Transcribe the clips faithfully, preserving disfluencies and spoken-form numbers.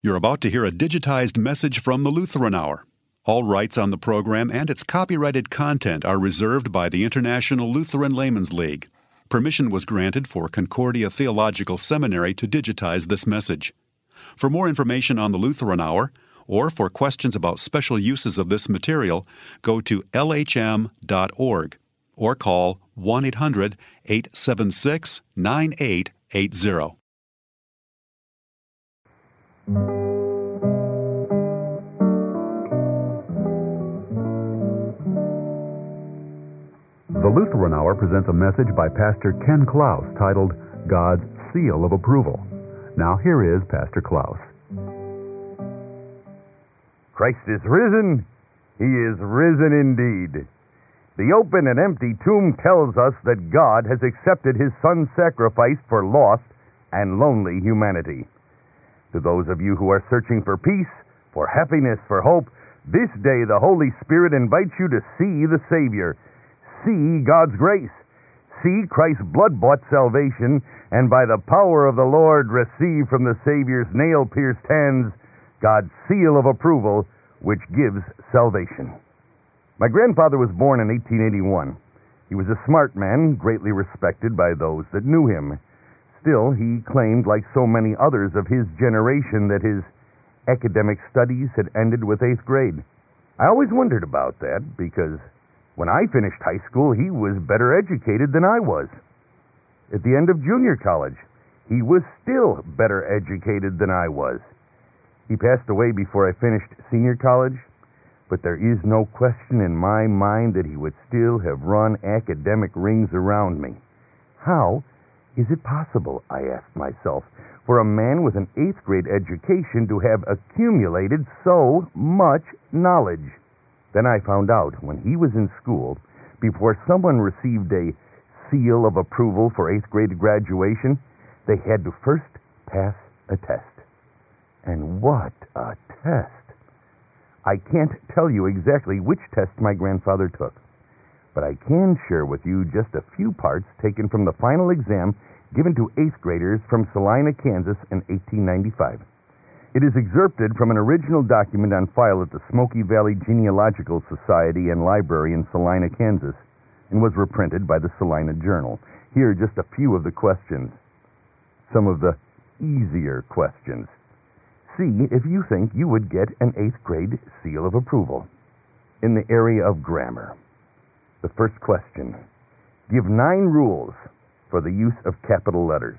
You're about to hear a digitized message from the Lutheran Hour. All rights on the program and its copyrighted content are reserved by the International Lutheran Laymen's League. Permission was granted for Concordia Theological Seminary to digitize this message. For more information on the Lutheran Hour, or for questions about special uses of this material, go to L H M dot org or call one eight hundred, eight seven six, nine eight eight zero. The Lutheran Hour presents a message by Pastor Ken Klaus titled, God's Seal of Approval. Now here is Pastor Klaus. Christ is risen. He is risen indeed. The open and empty tomb tells us that God has accepted His Son's sacrifice for lost and lonely humanity. To those of you who are searching for peace, for happiness, for hope, this day the Holy Spirit invites you to see the Savior. See God's grace. See Christ's blood-bought salvation, and by the power of the Lord receive from the Savior's nail-pierced hands God's seal of approval, which gives salvation. My grandfather was born in eighteen eighty-one. He was a smart man, greatly respected by those that knew him. Still, he claimed, like so many others of his generation, that his academic studies had ended with eighth grade. I always wondered about that, because when I finished high school, he was better educated than I was. At the end of junior college, he was still better educated than I was. He passed away before I finished senior college, but there is no question in my mind that he would still have run academic rings around me. How is it possible, I asked myself, for a man with an eighth grade education to have accumulated so much knowledge? Then I found out when he was in school, before someone received a seal of approval for eighth grade graduation, they had to first pass a test. And what a test! I can't tell you exactly which test my grandfather took, but I can share with you just a few parts taken from the final exam given to eighth graders from Salina, Kansas in eighteen ninety-five. It is excerpted from an original document on file at the Smoky Valley Genealogical Society and Library in Salina, Kansas, and was reprinted by the Salina Journal. Here are just a few of the questions, some of the easier questions. See if you think you would get an eighth grade seal of approval. In the area of grammar, the first question, give nine rules for the use of capital letters.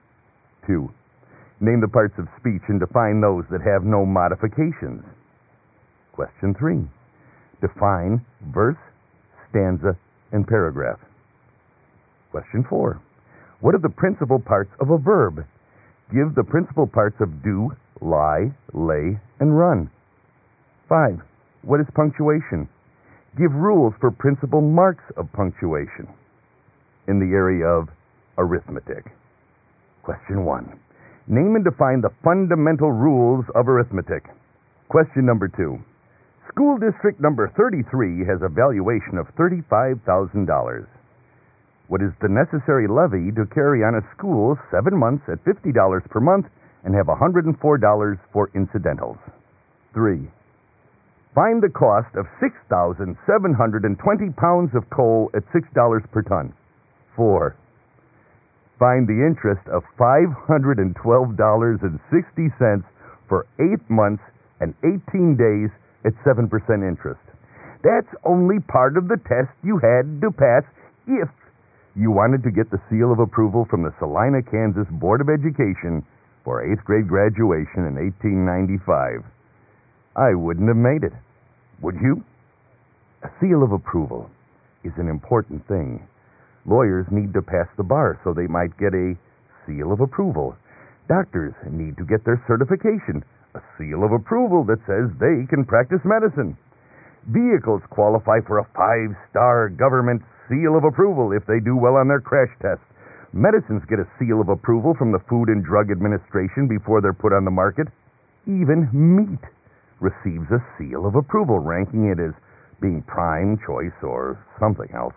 Two, name the parts of speech and define those that have no modifications. Question three, define verse, stanza, and paragraph. Question four, what are the principal parts of a verb? Give the principal parts of do, lie, lay, and run. Five, what is punctuation? Give rules for principal marks of punctuation. In the area of arithmetic. Question one, name and define the fundamental rules of arithmetic. Question number two, school district number thirty-three has a valuation of thirty-five thousand dollars. What is the necessary levy to carry on a school seven months at fifty dollars per month and have one hundred four dollars for incidentals? Three, find the cost of six thousand seven hundred twenty pounds of coal at six dollars per ton. Four, find the interest of five hundred twelve dollars and sixty cents for eight months and eighteen days at seven percent interest. That's only part of the test you had to pass if you wanted to get the seal of approval from the Salina, Kansas Board of Education for eighth grade graduation in eighteen ninety-five. I wouldn't have made it. Would you? A seal of approval is an important thing. Lawyers need to pass the bar so they might get a seal of approval. Doctors need to get their certification, a seal of approval that says they can practice medicine. Vehicles qualify for a five-star government seal of approval if they do well on their crash test. Medicines get a seal of approval from the Food and Drug Administration before they're put on the market. Even meat receives a seal of approval, ranking it as being prime, choice, or something else.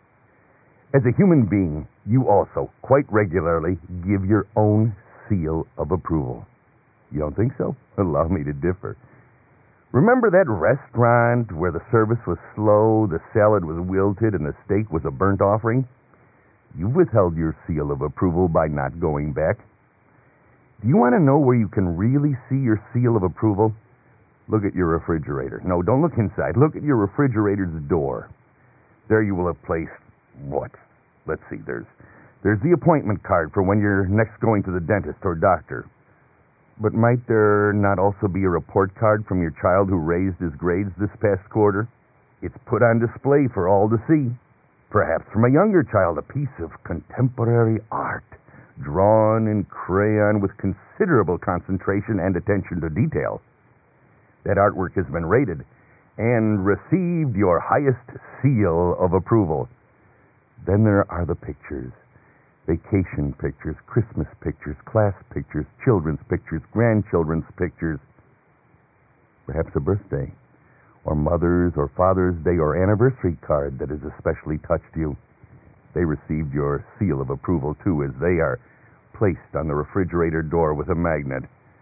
As a human being, you also quite regularly give your own seal of approval. You don't think so? Allow me to differ. Remember that restaurant where the service was slow, the salad was wilted, and the steak was a burnt offering? You've withheld your seal of approval by not going back. Do you want to know where you can really see your seal of approval? Look at your refrigerator. No, don't look inside. Look at your refrigerator's door. There you will have placed what? Let's see, there's there's the appointment card for when you're next going to the dentist or doctor. But might there not also be a report card from your child who raised his grades this past quarter? It's put on display for all to see. Perhaps from a younger child, a piece of contemporary art, drawn in crayon with considerable concentration and attention to detail. That artwork has been rated and received your highest seal of approval. Then there are the pictures. Vacation pictures, Christmas pictures, class pictures, children's pictures, grandchildren's pictures. Perhaps a birthday, or Mother's or Father's Day or anniversary card that has especially touched you. They received your seal of approval, too, as they are placed on the refrigerator door with a magnet.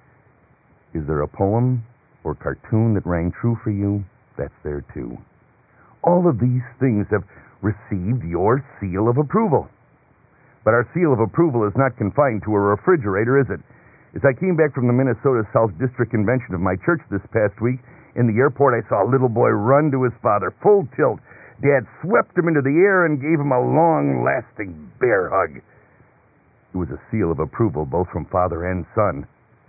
Is there a poem or cartoon that rang true for you? That's there, too. All of these things have received your seal of approval. But our seal of approval is not confined to a refrigerator, is it? As I came back from the Minnesota South District Convention of my church this past week, in the airport I saw a little boy run to his father, full tilt. Dad swept him into the air and gave him a long-lasting bear hug. It was a seal of approval both from father and son.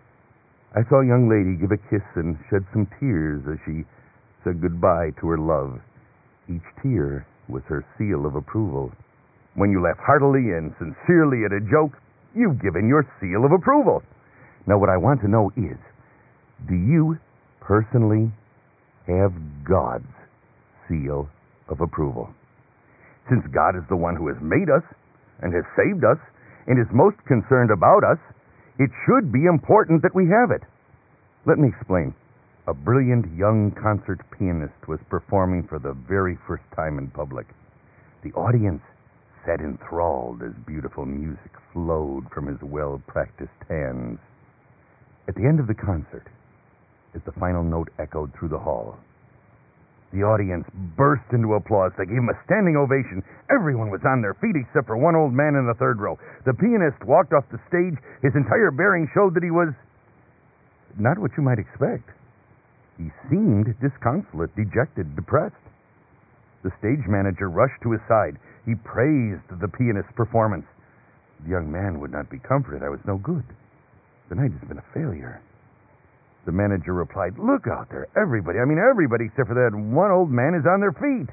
I saw a young lady give a kiss and shed some tears as she said goodbye to her love. Each tear was her seal of approval. When you laugh heartily and sincerely at a joke, you've given your seal of approval. Now, what I want to know is, do you personally have God's seal of approval? Since God is the one who has made us and has saved us and is most concerned about us, it should be important that we have it. Let me explain. A brilliant young concert pianist was performing for the very first time in public. The audience sat enthralled as beautiful music flowed from his well-practiced hands. At the end of the concert, as the final note echoed through the hall, the audience burst into applause. They gave him a standing ovation. Everyone was on their feet except for one old man in the third row. The pianist walked off the stage. His entire bearing showed that he was not what you might expect. He seemed disconsolate, dejected, depressed. The stage manager rushed to his side. He praised the pianist's performance. The young man would not be comforted. I was no good. The night has been a failure. The manager replied, "Look out there, everybody, I mean everybody except for that one old man is on their feet."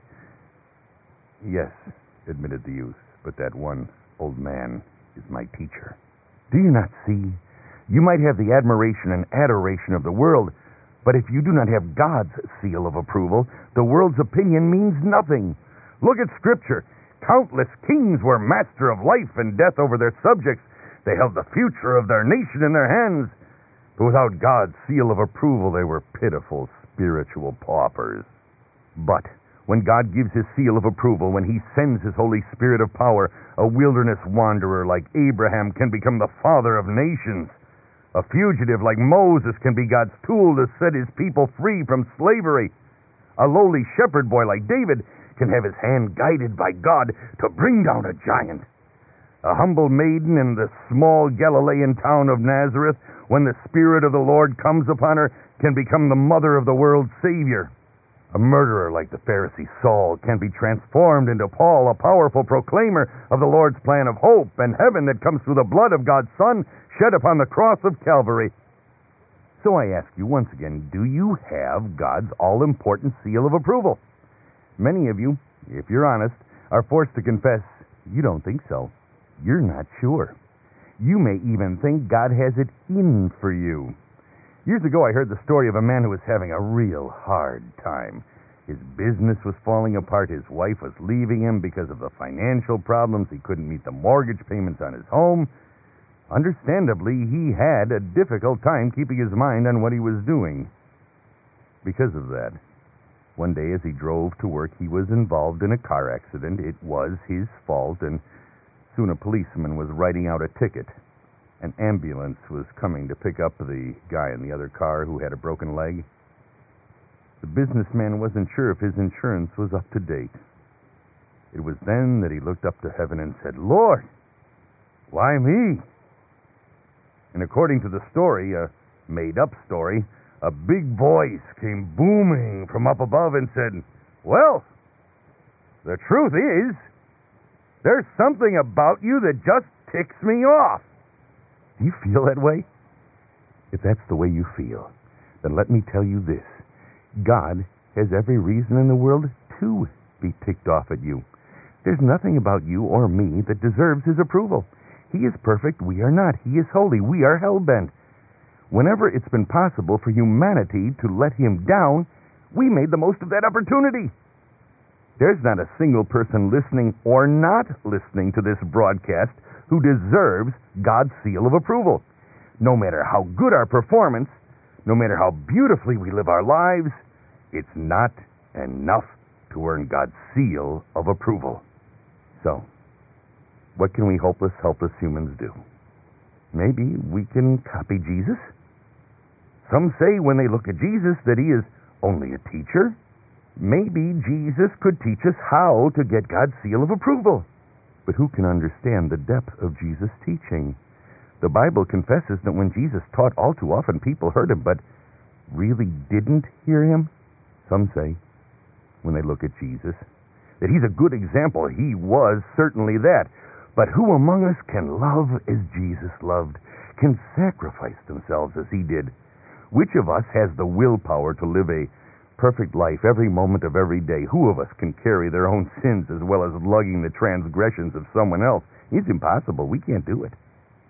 "Yes," admitted the youth, "but that one old man is my teacher." Do you not see? You might have the admiration and adoration of the world, but if you do not have God's seal of approval, the world's opinion means nothing. Look at Scripture. Countless kings were master of life and death over their subjects. They held the future of their nation in their hands. But without God's seal of approval, they were pitiful spiritual paupers. But when God gives his seal of approval, when he sends his Holy Spirit of power, a wilderness wanderer like Abraham can become the father of nations. A fugitive like Moses can be God's tool to set his people free from slavery. A lowly shepherd boy like David can have his hand guided by God to bring down a giant. A humble maiden in the small Galilean town of Nazareth, when the Spirit of the Lord comes upon her, can become the mother of the world's Savior. A murderer like the Pharisee Saul can be transformed into Paul, a powerful proclaimer of the Lord's plan of hope and heaven that comes through the blood of God's Son shed upon the cross of Calvary. So I ask you once again, do you have God's all-important seal of approval? Many of you, if you're honest, are forced to confess you don't think so. You're not sure. You may even think God has it in for you. Years ago, I heard the story of a man who was having a real hard time. His business was falling apart. His wife was leaving him because of the financial problems. He couldn't meet the mortgage payments on his home. Understandably, he had a difficult time keeping his mind on what he was doing. Because of that, one day as he drove to work, he was involved in a car accident. It was his fault, and soon a policeman was writing out a ticket. An ambulance was coming to pick up the guy in the other car who had a broken leg. The businessman wasn't sure if his insurance was up to date. It was then that he looked up to heaven and said, "Lord, why me?" And according to the story, a made-up story, a big voice came booming from up above and said, "Well, the truth is, there's something about you that just ticks me off." Do you feel that way? If that's the way you feel, then let me tell you this. God has every reason in the world to be ticked off at you. There's nothing about you or me that deserves his approval. He is perfect, we are not. He is holy, we are hell-bent. Whenever it's been possible for humanity to let him down, we made the most of that opportunity. There's not a single person listening or not listening to this broadcast who deserves God's seal of approval. No matter how good our performance, no matter how beautifully we live our lives, it's not enough to earn God's seal of approval. So, what can we hopeless, helpless humans do? Maybe we can copy Jesus. Some say when they look at Jesus that he is only a teacher. Maybe Jesus could teach us how to get God's seal of approval. But who can understand the depth of Jesus' teaching? The Bible confesses that when Jesus taught, all too often people heard him, but really didn't hear him. Some say, when they look at Jesus, that he's a good example. He was certainly that. But who among us can love as Jesus loved, can sacrifice themselves as he did? Which of us has the willpower to live a perfect life every moment of every day? Who of us can carry their own sins as well as lugging the transgressions of someone else? It's impossible. We can't do it.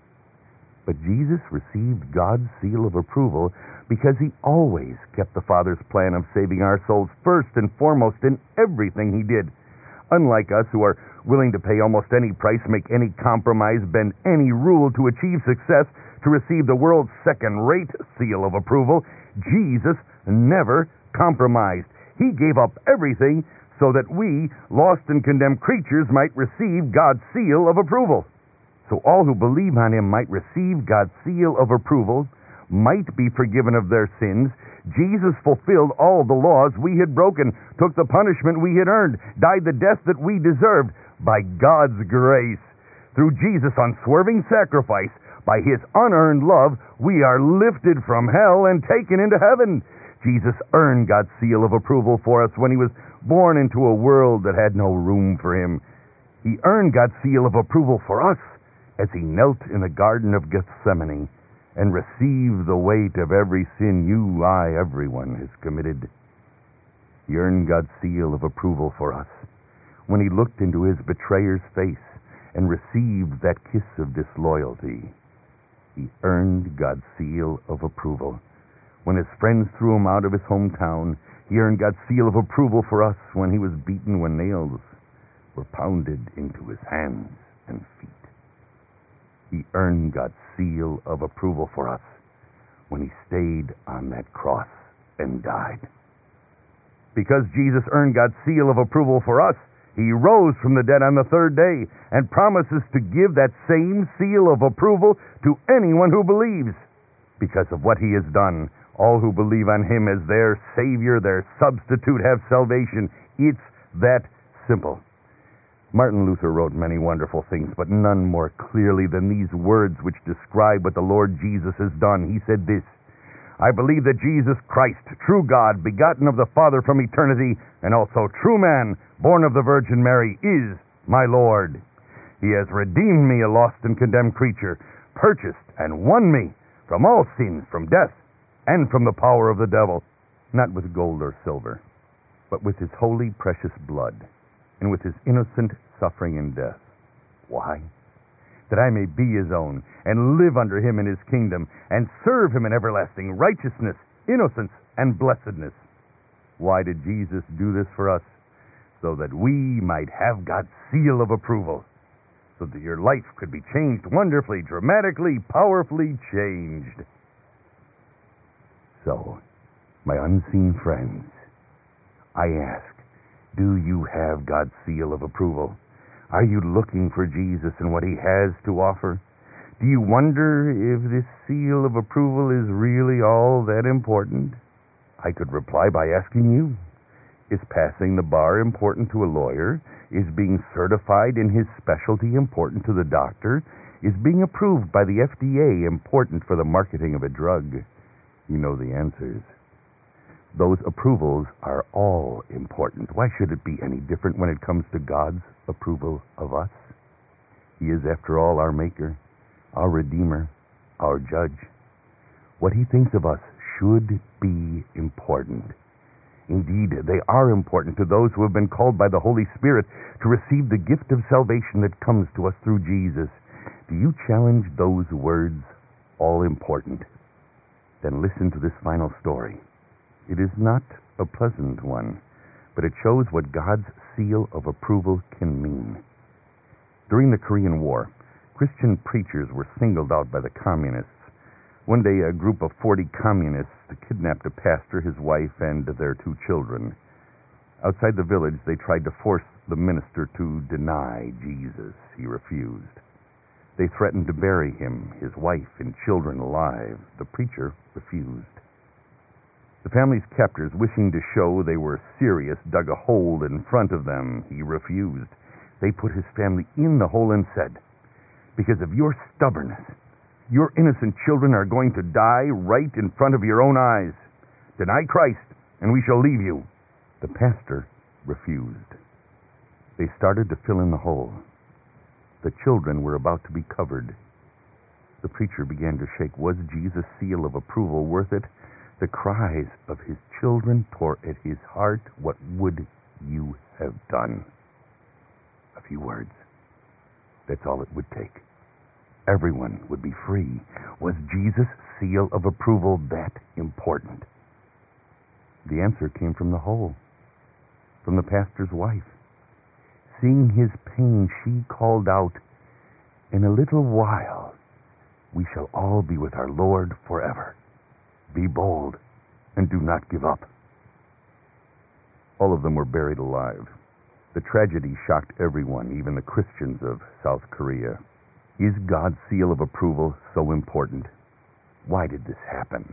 But Jesus received God's seal of approval because he always kept the Father's plan of saving our souls first and foremost in everything he did. Unlike us, who are willing to pay almost any price, make any compromise, bend any rule to achieve success, to receive the world's second-rate seal of approval, Jesus never compromised. He gave up everything so that we, lost and condemned creatures, might receive God's seal of approval. So all who believe on him might receive God's seal of approval, might be forgiven of their sins. Jesus fulfilled all the laws we had broken, took the punishment we had earned, died the death that we deserved. By God's grace, through Jesus' unswerving sacrifice, by his unearned love, we are lifted from hell and taken into heaven. Jesus earned God's seal of approval for us when he was born into a world that had no room for him. He earned God's seal of approval for us as he knelt in the Garden of Gethsemane and received the weight of every sin you, I, everyone has committed. He earned God's seal of approval for us when he looked into his betrayer's face and received that kiss of disloyalty. He earned God's seal of approval when his friends threw him out of his hometown. He earned God's seal of approval for us when he was beaten, when nails were pounded into his hands and feet. He earned God's seal of approval for us when he stayed on that cross and died. Because Jesus earned God's seal of approval for us, he rose from the dead on the third day and promises to give that same seal of approval to anyone who believes. Because of what he has done, all who believe on him as their Savior, their substitute, have salvation. It's that simple. Martin Luther wrote many wonderful things, but none more clearly than these words which describe what the Lord Jesus has done. He said this: I believe that Jesus Christ, true God, begotten of the Father from eternity, and also true man, born of the Virgin Mary, is my Lord. He has redeemed me, a lost and condemned creature, purchased and won me from all sins, from death, and from the power of the devil, not with gold or silver, but with his holy, precious blood, and with his innocent suffering and death. Why? That I may be his own, and live under him in his kingdom, and serve him in everlasting righteousness, innocence, and blessedness. Why did Jesus do this for us? So that we might have God's seal of approval, so that your life could be changed wonderfully, dramatically, powerfully changed. So, my unseen friends, I ask, do you have God's seal of approval? Are you looking for Jesus and what he has to offer? Do you wonder if this seal of approval is really all that important? I could reply by asking you, is passing the bar important to a lawyer? Is being certified in his specialty important to the doctor? Is being approved by the F D A important for the marketing of a drug? You know the answers. Those approvals are all important. Why should it be any different when it comes to God's approval of us? He is, after all, our Maker, our Redeemer, our Judge. What He thinks of us should be important. Indeed, they are important to those who have been called by the Holy Spirit to receive the gift of salvation that comes to us through Jesus. Do you challenge those words, all important? Then listen to this final story. It is not a pleasant one, but it shows what God's seal of approval can mean. During the Korean War, Christian preachers were singled out by the communists. One day, a group of forty communists kidnapped a pastor, his wife, and their two children. Outside the village, they tried to force the minister to deny Jesus. He refused. They threatened to bury him, his wife, and children alive. The preacher refused. The family's captors, wishing to show they were serious, dug a hole in front of them. He refused. They put his family in the hole and said, "Because of your stubbornness, your innocent children are going to die right in front of your own eyes. Deny Christ, and we shall leave you." The pastor refused. They started to fill in the hole. The children were about to be covered. The preacher began to shake. Was Jesus' seal of approval worth it? The cries of his children tore at his heart. What would you have done? A few words. That's all it would take. Everyone would be free. Was Jesus' seal of approval that important? The answer came from the hole, from the pastor's wife. Seeing his pain, she called out, "In a little while, we shall all be with our Lord forever. Be bold and do not give up." All of them were buried alive. The tragedy shocked everyone, even the Christians of South Korea. Is God's seal of approval so important? Why did this happen?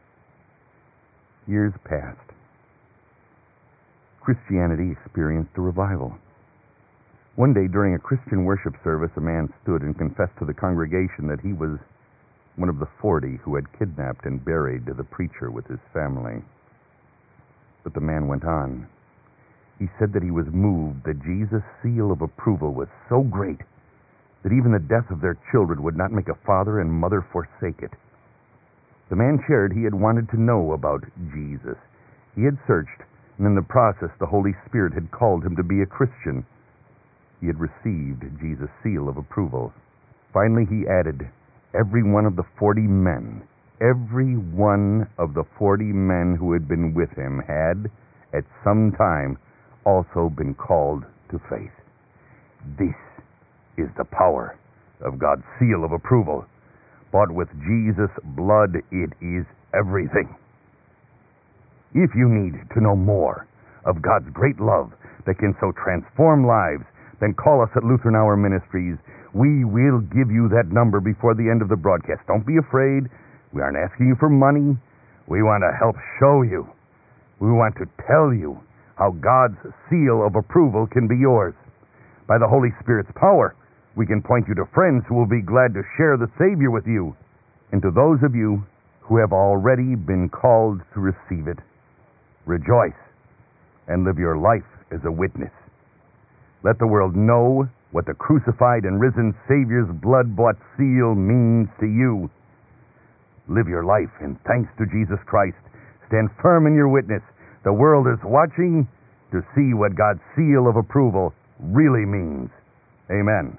Years passed. Christianity experienced a revival. One day during a Christian worship service, a man stood and confessed to the congregation that he was one of the forty who had kidnapped and buried the preacher with his family. But the man went on. He said that he was moved that Jesus' seal of approval was so great that even the death of their children would not make a father and mother forsake it. The man shared he had wanted to know about Jesus. He had searched, and in the process the Holy Spirit had called him to be a Christian. He had received Jesus' seal of approval. Finally he added, every one of the forty men, every one of the forty men who had been with him had, at some time, also been called to faith. This is the power of God's seal of approval. Bought with Jesus' blood, it is everything. If you need to know more of God's great love that can so transform lives, then call us at Lutheran Hour Ministries. We will give you that number before the end of the broadcast. Don't be afraid. We aren't asking you for money. We want to help show you. We want to tell you how God's seal of approval can be yours. By the Holy Spirit's power, we can point you to friends who will be glad to share the Savior with you, and to those of you who have already been called to receive it. Rejoice and live your life as a witness. Let the world know what the crucified and risen Savior's blood-bought seal means to you. Live your life in thanks to Jesus Christ. Stand firm in your witness. The world is watching to see what God's seal of approval really means. Amen.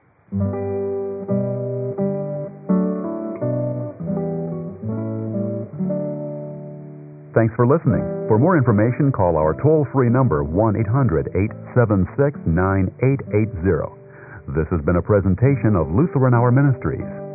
Thanks for listening. For more information, call our toll-free number one eight hundred, eight seven six, nine eight eight zero. This has been a presentation of Lutheran Hour Ministries.